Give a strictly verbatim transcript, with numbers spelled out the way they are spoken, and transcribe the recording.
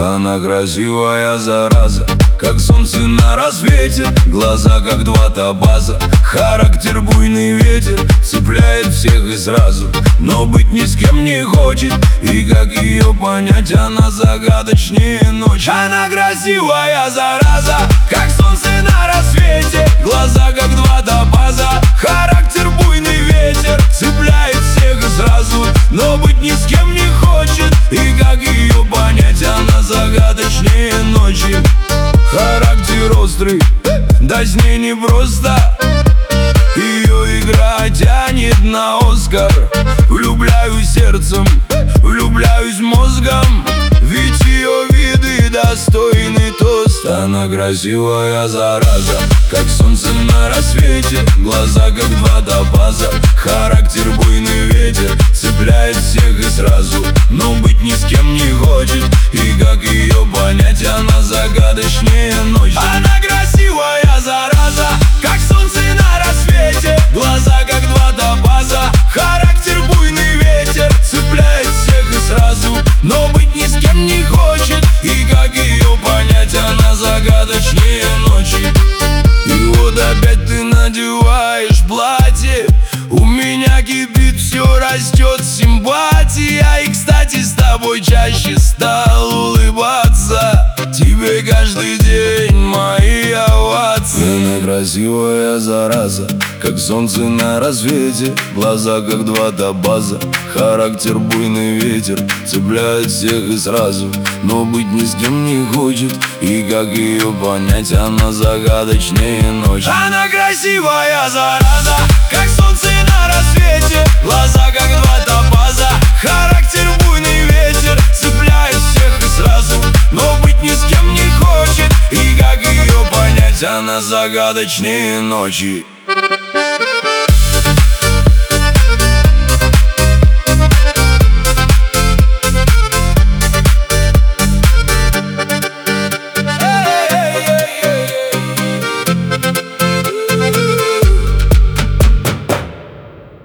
Она красивая зараза, как солнце на рассвете. Глаза как два топаза, характер буйный ветер. Цепляет всех и сразу, но быть ни с кем не хочет. И как ее понять, она загадочнее ночи. Она красивая зараза, как солнце на рассвете. Глаза как два топаза, характер буйный ветер. Цепляет всех и сразу, но быть ни с кем не хочет. И как ее понять, она загадочнее ночи. Характер острый, да с ней не просто. Ее игра тянет на Оскар. Влюбляюсь сердцем, влюбляюсь мозгом, ведь ее виды достойны тост. Она красивая зараза, как солнце на рассвете. Глаза как два топаза, характер буйный ветер. Цепляет всех и сразу, но быть ни с кем не хочет. И как ее понять, она загадочнее ночи. Она красивая зараза, как солнце на рассвете. Глаза как два топаза, характер буйный ветер. Цепляет всех и сразу, но быть ни с кем не хочет. И как ее понять, она загадочнее ночи. И вот опять ты надеваешь платье, у меня кипит, все растет симпатия. И, кстати, с тобой чаще стал улыбаться. Тебе каждый день мои овации. Она красивая зараза, как солнце на рассвете. Глаза как два топаза, характер буйный ветер. Цепляет всех и сразу, но быть ни с кем не хочет. И как ее понять, она загадочнее ночи. Она красивая зараза, как солнце на рассвете. Глаза как два топаза, характер буйный ветер. Цепляет всех и сразу, но быть ни с кем не хочет. И как ее понять, она загадочнее ночи.